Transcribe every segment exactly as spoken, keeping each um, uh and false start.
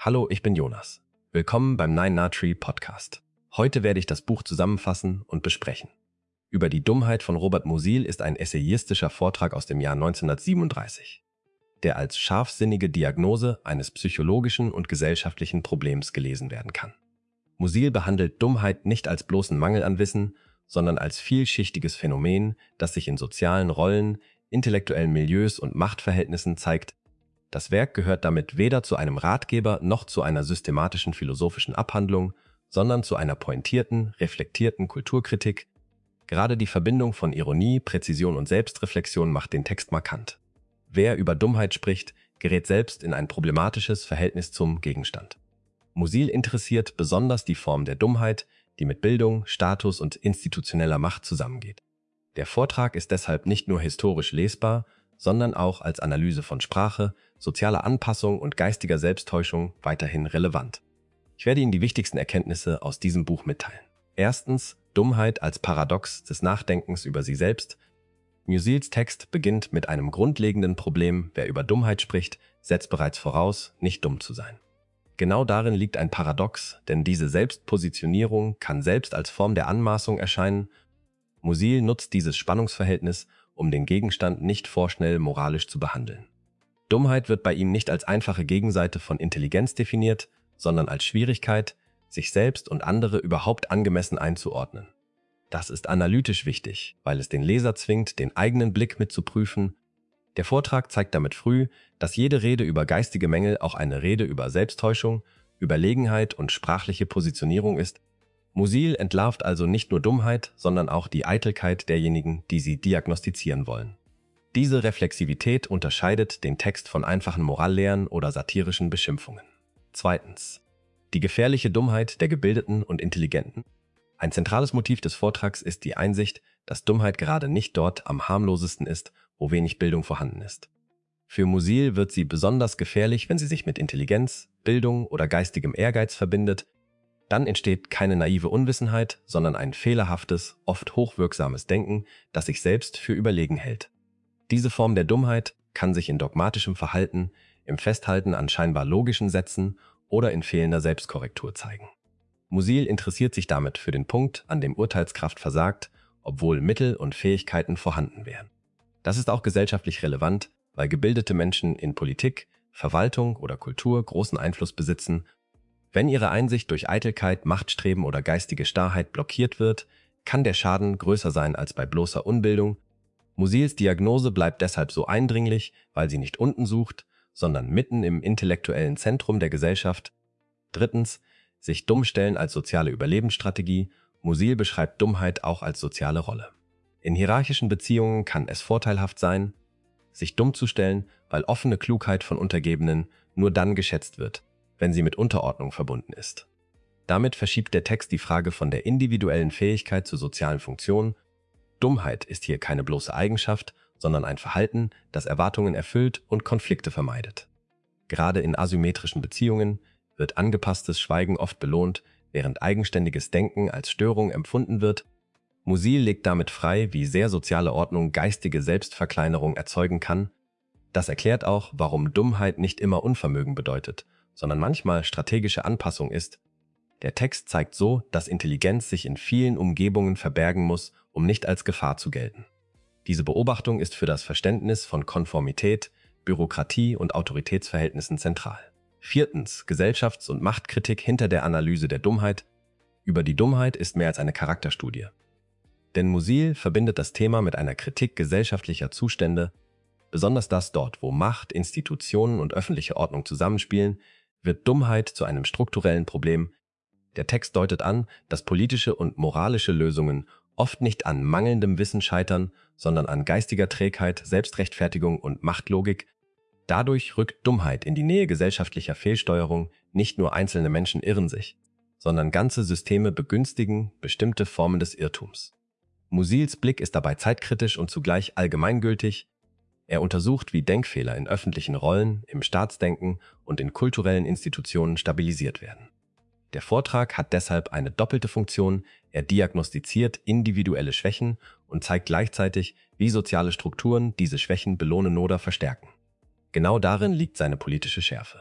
Hallo, ich bin Jonas. Willkommen beim Nine Na Tree Podcast. Heute werde ich das Buch zusammenfassen und besprechen. Über die Dummheit von Robert Musil ist ein essayistischer Vortrag aus dem Jahr neunzehnhundertsiebenunddreißig, der als scharfsinnige Diagnose eines psychologischen und gesellschaftlichen Problems gelesen werden kann. Musil behandelt Dummheit nicht als bloßen Mangel an Wissen, sondern als vielschichtiges Phänomen, das sich in sozialen Rollen, intellektuellen Milieus und Machtverhältnissen zeigt. Das Werk gehört damit weder zu einem Ratgeber noch zu einer systematischen philosophischen Abhandlung, sondern zu einer pointierten, reflektierten Kulturkritik. Gerade die Verbindung von Ironie, Präzision und Selbstreflexion macht den Text markant. Wer über Dummheit spricht, gerät selbst in ein problematisches Verhältnis zum Gegenstand. Musil interessiert besonders die Form der Dummheit, die mit Bildung, Status und institutioneller Macht zusammengeht. Der Vortrag ist deshalb nicht nur historisch lesbar, sondern auch als Analyse von Sprache, sozialer Anpassung und geistiger Selbsttäuschung weiterhin relevant. Ich werde Ihnen die wichtigsten Erkenntnisse aus diesem Buch mitteilen. Erstens, Dummheit als Paradox des Nachdenkens über sie selbst. Musils Text beginnt mit einem grundlegenden Problem: Wer über Dummheit spricht, setzt bereits voraus, nicht dumm zu sein. Genau darin liegt ein Paradox, denn diese Selbstpositionierung kann selbst als Form der Anmaßung erscheinen. Musil nutzt dieses Spannungsverhältnis, um den Gegenstand nicht vorschnell moralisch zu behandeln. Dummheit wird bei ihm nicht als einfache Gegenseite von Intelligenz definiert, sondern als Schwierigkeit, sich selbst und andere überhaupt angemessen einzuordnen. Das ist analytisch wichtig, weil es den Leser zwingt, den eigenen Blick mitzuprüfen. Der Vortrag zeigt damit früh, dass jede Rede über geistige Mängel auch eine Rede über Selbsttäuschung, Überlegenheit und sprachliche Positionierung ist. Musil entlarvt also nicht nur Dummheit, sondern auch die Eitelkeit derjenigen, die sie diagnostizieren wollen. Diese Reflexivität unterscheidet den Text von einfachen Morallehren oder satirischen Beschimpfungen. Zweitens. Die gefährliche Dummheit der Gebildeten und Intelligenten. Ein zentrales Motiv des Vortrags ist die Einsicht, dass Dummheit gerade nicht dort am harmlosesten ist, wo wenig Bildung vorhanden ist. Für Musil wird sie besonders gefährlich, wenn sie sich mit Intelligenz, Bildung oder geistigem Ehrgeiz verbindet. Dann entsteht keine naive Unwissenheit, sondern ein fehlerhaftes, oft hochwirksames Denken, das sich selbst für überlegen hält. Diese Form der Dummheit kann sich in dogmatischem Verhalten, im Festhalten an scheinbar logischen Sätzen oder in fehlender Selbstkorrektur zeigen. Musil interessiert sich damit für den Punkt, an dem Urteilskraft versagt, obwohl Mittel und Fähigkeiten vorhanden wären. Das ist auch gesellschaftlich relevant, weil gebildete Menschen in Politik, Verwaltung oder Kultur großen Einfluss besitzen. Wenn ihre Einsicht durch Eitelkeit, Machtstreben oder geistige Starrheit blockiert wird, kann der Schaden größer sein als bei bloßer Unbildung. Musils Diagnose bleibt deshalb so eindringlich, weil sie nicht unten sucht, sondern mitten im intellektuellen Zentrum der Gesellschaft. Drittens, sich dumm stellen als soziale Überlebensstrategie. Musil beschreibt Dummheit auch als soziale Rolle. In hierarchischen Beziehungen kann es vorteilhaft sein, sich dumm zu stellen, weil offene Klugheit von Untergebenen nur dann geschätzt wird, wenn sie mit Unterordnung verbunden ist. Damit verschiebt der Text die Frage von der individuellen Fähigkeit zur sozialen Funktion. Dummheit ist hier keine bloße Eigenschaft, sondern ein Verhalten, das Erwartungen erfüllt und Konflikte vermeidet. Gerade in asymmetrischen Beziehungen wird angepasstes Schweigen oft belohnt, während eigenständiges Denken als Störung empfunden wird. Musil legt damit frei, wie sehr soziale Ordnung geistige Selbstverkleinerung erzeugen kann. Das erklärt auch, warum Dummheit nicht immer Unvermögen bedeutet, sondern manchmal strategische Anpassung ist. Der Text zeigt so, dass Intelligenz sich in vielen Umgebungen verbergen muss, um nicht als Gefahr zu gelten. Diese Beobachtung ist für das Verständnis von Konformität, Bürokratie und Autoritätsverhältnissen zentral. Viertens. Gesellschafts- und Machtkritik hinter der Analyse der Dummheit. Über die Dummheit ist mehr als eine Charakterstudie. Denn Musil verbindet das Thema mit einer Kritik gesellschaftlicher Zustände. Besonders das dort, wo Macht, Institutionen und öffentliche Ordnung zusammenspielen, wird Dummheit zu einem strukturellen Problem. Der Text deutet an, dass politische und moralische Lösungen oft nicht an mangelndem Wissen scheitern, sondern an geistiger Trägheit, Selbstrechtfertigung und Machtlogik. Dadurch rückt Dummheit in die Nähe gesellschaftlicher Fehlsteuerung. Nicht nur einzelne Menschen irren sich, sondern ganze Systeme begünstigen bestimmte Formen des Irrtums. Musils Blick ist dabei zeitkritisch und zugleich allgemeingültig. Er untersucht, wie Denkfehler in öffentlichen Rollen, im Staatsdenken und in kulturellen Institutionen stabilisiert werden. Der Vortrag hat deshalb eine doppelte Funktion. Er diagnostiziert individuelle Schwächen und zeigt gleichzeitig, wie soziale Strukturen diese Schwächen belohnen oder verstärken. Genau darin liegt seine politische Schärfe.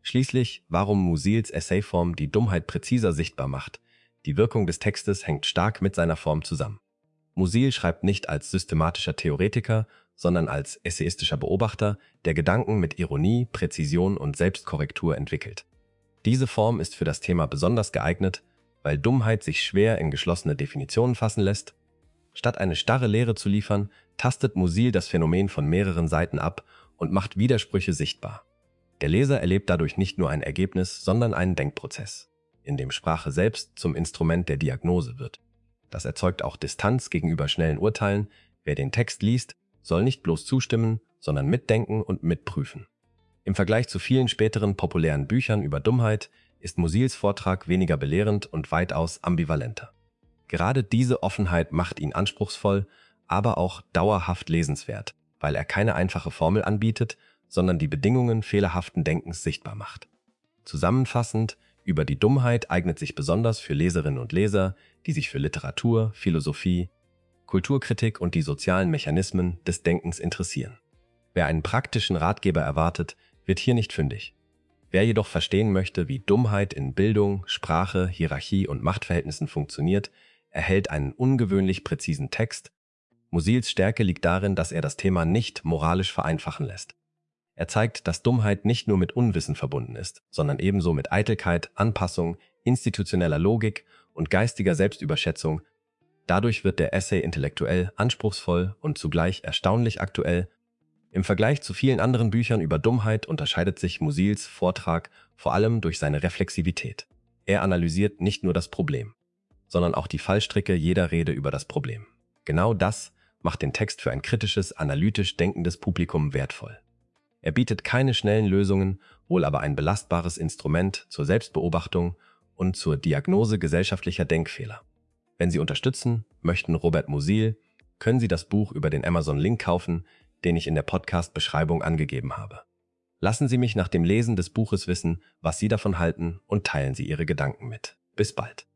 Schließlich, warum Musils Essayform die Dummheit präziser sichtbar macht. Die Wirkung des Textes hängt stark mit seiner Form zusammen. Musil schreibt nicht als systematischer Theoretiker, sondern als essayistischer Beobachter, der Gedanken mit Ironie, Präzision und Selbstkorrektur entwickelt. Diese Form ist für das Thema besonders geeignet, weil Dummheit sich schwer in geschlossene Definitionen fassen lässt. Statt eine starre Lehre zu liefern, tastet Musil das Phänomen von mehreren Seiten ab und macht Widersprüche sichtbar. Der Leser erlebt dadurch nicht nur ein Ergebnis, sondern einen Denkprozess, in dem Sprache selbst zum Instrument der Diagnose wird. Das erzeugt auch Distanz gegenüber schnellen Urteilen. Wer den Text liest, soll nicht bloß zustimmen, sondern mitdenken und mitprüfen. Im Vergleich zu vielen späteren populären Büchern über Dummheit ist Musils Vortrag weniger belehrend und weitaus ambivalenter. Gerade diese Offenheit macht ihn anspruchsvoll, aber auch dauerhaft lesenswert, weil er keine einfache Formel anbietet, sondern die Bedingungen fehlerhaften Denkens sichtbar macht. Zusammenfassend, über die Dummheit eignet sich besonders für Leserinnen und Leser, die sich für Literatur, Philosophie, Kulturkritik und die sozialen Mechanismen des Denkens interessieren. Wer einen praktischen Ratgeber erwartet, wird hier nicht fündig. Wer jedoch verstehen möchte, wie Dummheit in Bildung, Sprache, Hierarchie und Machtverhältnissen funktioniert, erhält einen ungewöhnlich präzisen Text. Musils Stärke liegt darin, dass er das Thema nicht moralisch vereinfachen lässt. Er zeigt, dass Dummheit nicht nur mit Unwissen verbunden ist, sondern ebenso mit Eitelkeit, Anpassung, institutioneller Logik und geistiger Selbstüberschätzung. Dadurch wird der Essay intellektuell, anspruchsvoll und zugleich erstaunlich aktuell. Im Vergleich zu vielen anderen Büchern über Dummheit unterscheidet sich Musils Vortrag vor allem durch seine Reflexivität. Er analysiert nicht nur das Problem, sondern auch die Fallstricke jeder Rede über das Problem. Genau das macht den Text für ein kritisches, analytisch denkendes Publikum wertvoll. Er bietet keine schnellen Lösungen, wohl aber ein belastbares Instrument zur Selbstbeobachtung und zur Diagnose gesellschaftlicher Denkfehler. Wenn Sie unterstützen möchten Robert Musil, können Sie das Buch über den Amazon-Link kaufen, den ich in der Podcast-Beschreibung angegeben habe. Lassen Sie mich nach dem Lesen des Buches wissen, was Sie davon halten und teilen Sie Ihre Gedanken mit. Bis bald.